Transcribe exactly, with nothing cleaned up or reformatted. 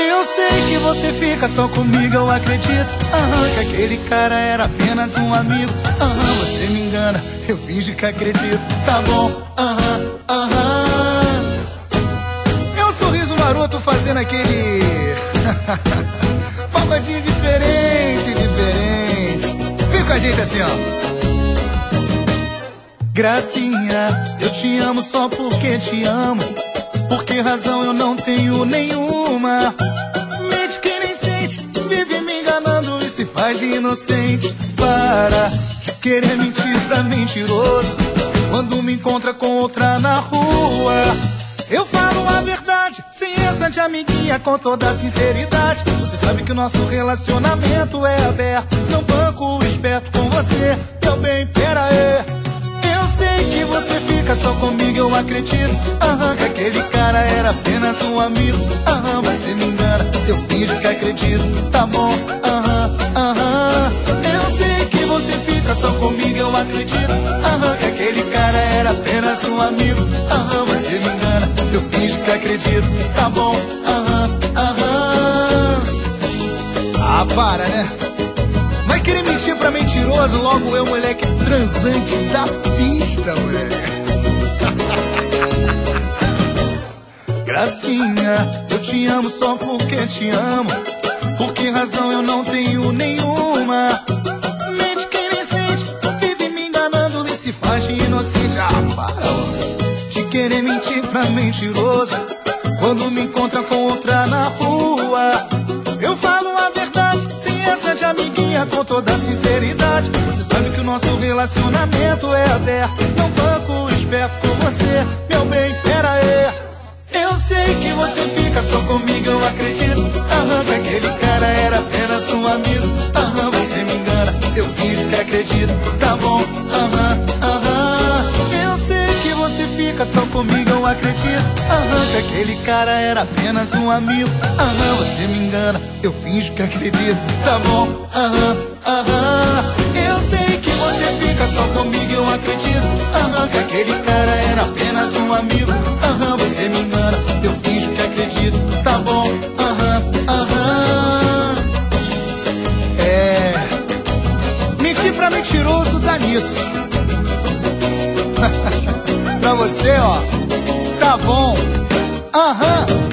Eu sei que você fica só comigo, eu acredito. Aham, que aquele cara era apenas um amigo. Aham, você me engana, eu finjo que acredito. Tá bom, aham, aham. É um sorriso maroto fazendo aquele pagodinho diferente, diferente. Vem com a gente assim, ó. Gracinha, eu te amo só porque te amo. Por que razão eu não tenho nenhuma? Mente que nem sente, vive me enganando e se faz de inocente. Para de querer mentir pra mentiroso. Quando me encontra com outra na rua, eu falo a verdade, sem essa de amiguinha, com toda a sinceridade. Você sabe que o nosso relacionamento é aberto. Não banco esperto com você, meu bem, pera aí. Eu sei que você fica só comigo, eu acredito. Aham, que aquele cara era apenas um amigo. Aham, você me engana, eu finjo que acredito. Tá bom, aham, aham. Eu sei que você fica só comigo, eu acredito. Aham, que aquele cara era apenas um amigo. Aham, você me engana, eu finjo que acredito. Tá bom, aham, aham. Ah, para, né? Vai querer mentir pra mentiroso, logo eu, moleque transante da pista, moleque. Gracinha, eu te amo só porque te amo. Por que razão eu não tenho nenhuma? Mente que nem sente, vive me enganando e se faz de inocente. Ah, para, ó, de querer mentir pra mentiroso. Quando me encontra com outra na rua, eu falo a verdade, sem essa de amiguinha, com toda a sinceridade. Você sabe que o nosso relacionamento é aberto. Não banco esperto com você, meu bem, pera aí. Eu sei que você fica só comigo, eu acredito. Aham, que aquele cara era apenas um amigo. Aham, você me engana, eu finjo que acredito. Tá bom, aham, aham. Eu sei que você fica só comigo, eu acredito. Aham, que aquele cara era apenas um amigo. Aham, você me engana, eu finjo que acredito. Tá bom, aham, aham. Eu sei que você fica só comigo, eu acredito. Aham, que aquele cara era apenas um amigo. Aham, você me engana, eu finjo que acredito. Tá bom, aham, aham. É, mentir pra mentiroso dá nisso. Pra você, ó, tá bom, aham.